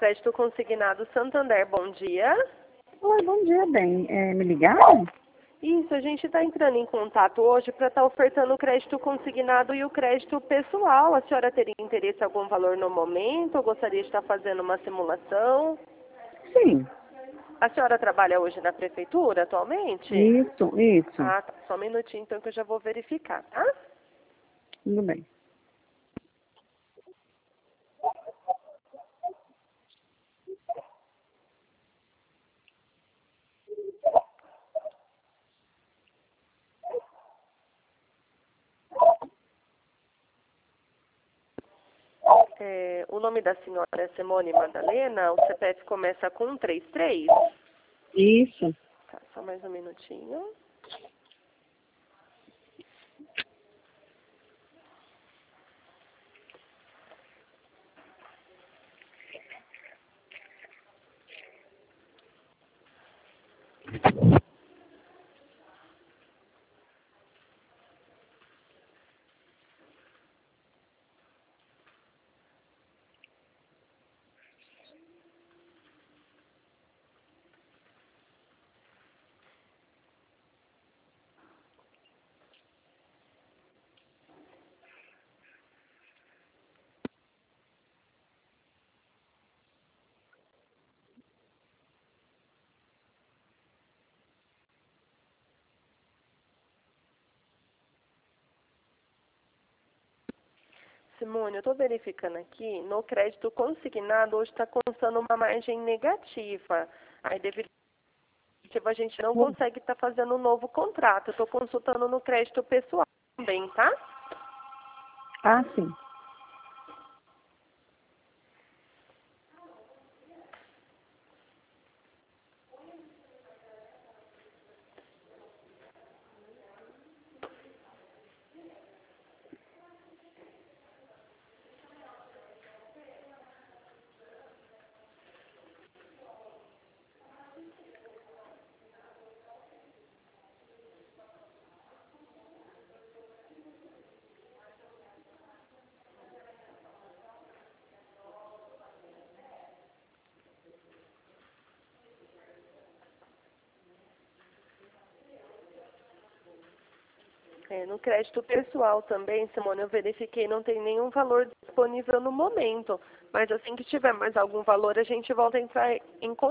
Crédito Consignado Santander, bom dia. Oi, bom dia, bem. Me ligaram? Isso, a gente está entrando em contato hoje para estar ofertando o crédito consignado e o crédito pessoal. A senhora teria interesse em algum valor no momento ou gostaria de estar fazendo uma simulação? Sim, A senhora trabalha hoje na prefeitura atualmente? isso. Ah, tá. Só um minutinho então que eu já vou verificar, tá? Tudo bem. O nome da senhora é Simone Madalena, o CPF começa com 133. Isso. Tá, só mais um minutinho. Simone, eu estou verificando aqui, no crédito consignado hoje está constando uma margem negativa. Aí devido a gente não consegue estar fazendo um novo contrato. Eu estou consultando no crédito pessoal também, tá? Ah, sim. No crédito pessoal também, Simone, eu verifiquei, não tem nenhum valor disponível no momento. Mas assim que tiver mais algum valor, a gente volta a entrar em contato.